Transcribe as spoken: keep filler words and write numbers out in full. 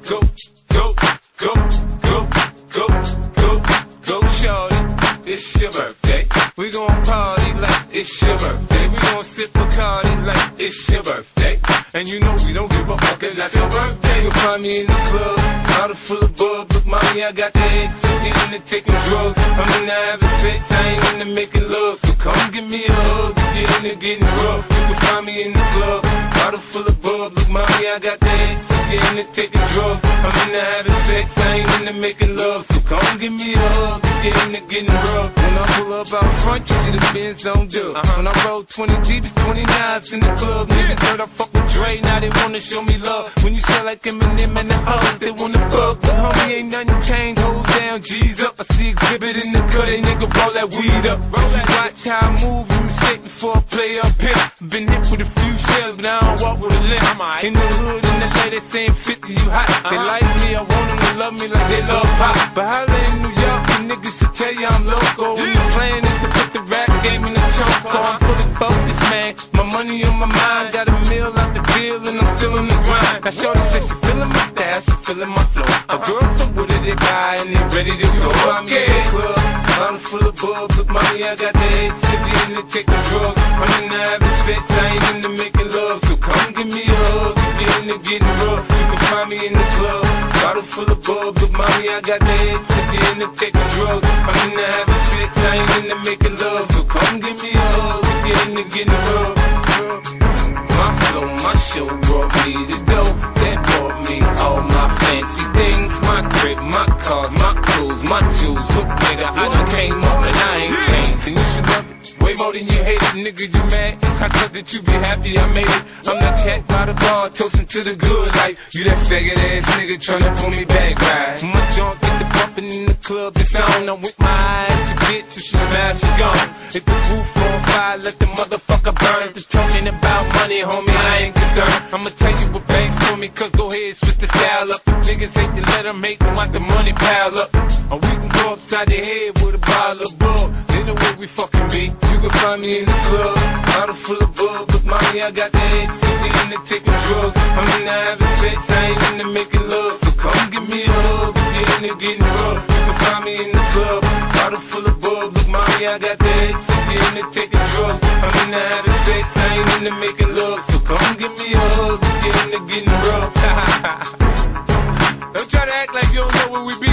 go, go, go, go, go, go, go, shorty. It's your birthday. We gon' party like it's your birthday. We gon' sip Bacardi like it's your birthday. And you know we don't give a fuck, it's not your birthday. You'll find me in the club, bottle full of bub. Look, mommy, I got the X, I'm getting into taking drugs. I'm into having sex, I ain't into making love. So come give me a hug, get into getting rough. You can find me in the club, bottle full of bub. Look, mommy, I got the X, I'm getting into taking drugs. I'm into having sex, I ain't into making love. So come give me a hug, get into getting rough. When I pull up out front, you see the Benz on dub. Uh-huh. When I roll twenty deep, it's twenty knives in the club. Niggas heard I fuck with Dre, now they wanna show me love. When you sell like Eminem and the hoes, they wanna fuck. But homie, ain't nothing changed, hold down, G's up. I see exhibit in the cut, they nigga roll that weed up. Roll that, watch how I move, you mistake before I play up here. Been hit with a few shells, but I don't walk with a limp. In the hood, in the L A, they saying fifty, you hot. They like me, I want them to love me like they love pop. But holla in New York, the niggas should tell you I'm loco. When the plan is to put the rap game in the choke. I'm fully focused, man, my money on my mind. Got a meal out the deal and I'm still in the grind. Now shorty says she feeling my style, she feeling my flow. A girl from Wooded, they buy and they ready to go. I'm in the club, bottle full of bubs. Look, mommy, I got the head sippy into taking drugs. I'm into having sex, I ain't into making love. So come give me a hug, get into getting rough. You can find me in the club, bottle full of bubs. Look, mommy, I got the head sippy into taking drugs. I'm into having sex, I ain't into making love. So come give me a hug, get into getting rough. My flow, my show brought me the dough. That brought me all my fancy things. My crib, my cars, my clothes, my jewels. Look, nigga, I done came up and I ain't changed. And you should love it way more than you hate it, nigga, you mad? I thought that you be happy I made it. I'm that cat by the bar, toasting to the good life. You that faggot ass nigga tryna pull me back, right? My junk get the bumpin' in the club, it's on. I'm with my eyes, your bitch, if she smash, she gone. If the roof on fire, let the motherfucker burn. Just talking about money, homie, I ain't concerned. I'ma tell you what banks told me, cause go ahead, switch the style up. If niggas hate to let them hate them, watch the money pile up. Or we can go upside the head with a bottle of bull. They know where we fucking be. You can find me in the club, bottle full of bub. Look, mommy, I got the head sippy into taking drugs. I'm into having sex, I ain't into making love. So come give me a hug, get into getting rough. You can find me in the club, bottle full of bub. Look, mommy, I got the head sippy into taking drugs. I'm into having sex, I ain't into making love. So come give me a hug, get into getting rough. Don't try to act like you don't know where we be.